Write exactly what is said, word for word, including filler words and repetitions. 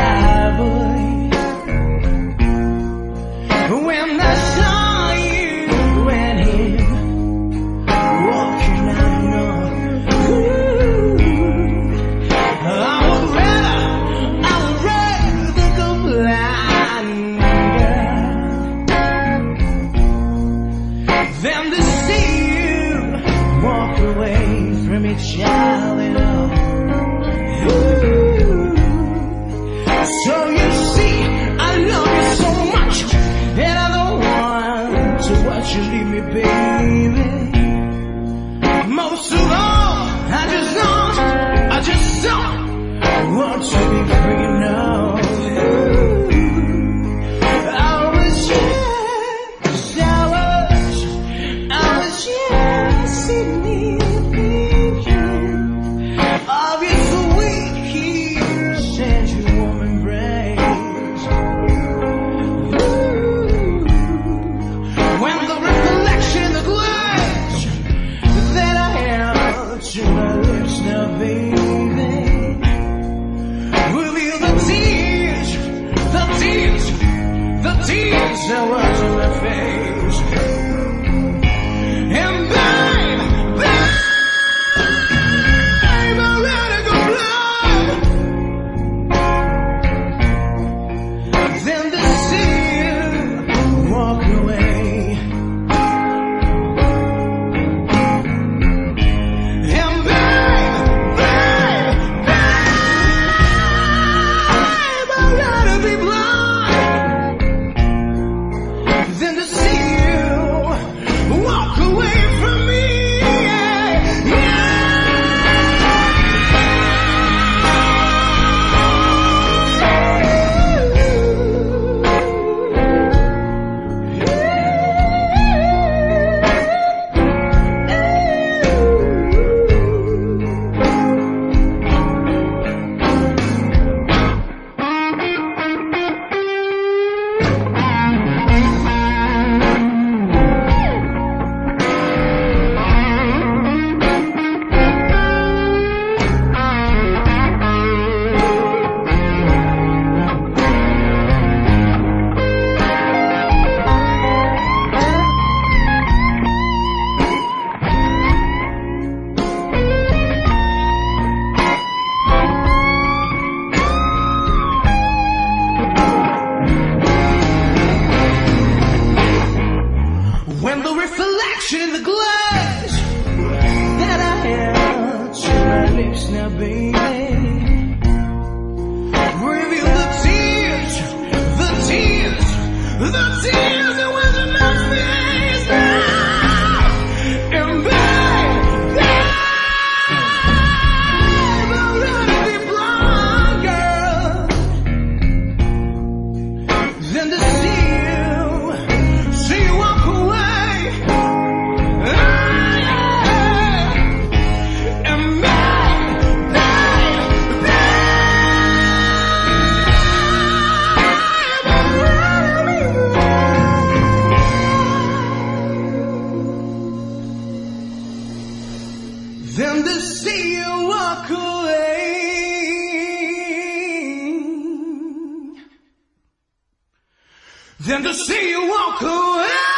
shy boy. When I saw you and him walking out north, ooh, I would rather, I would rather go blind, girl, than to see you walk away from each other. So you see, I love you so much, and I don't want to watch you leave me, baby. Most of all, I just don't, I just don't want to be free now. I was just, I was, I was just sitting here thinking of you sweet kiss and your warm embrace. Ooh, when the recollection, the glass that I held to my lips now, baby, reveal the tears, the tears, the tears that was on my face. And babe, babe, I let it go blind, then to see you walk away. And babe, babe, babe, I'd rather be blind than to see you walk away from me. Yeah, yeah. When the reflection in the glass that I held to my lips now, baby, reveal the tears, the tears, the tears that was in my face now. And babe, babe, I'd rather be blind, girl, than to see you, see you walk away. Than to see you walk away, than to see you walk away.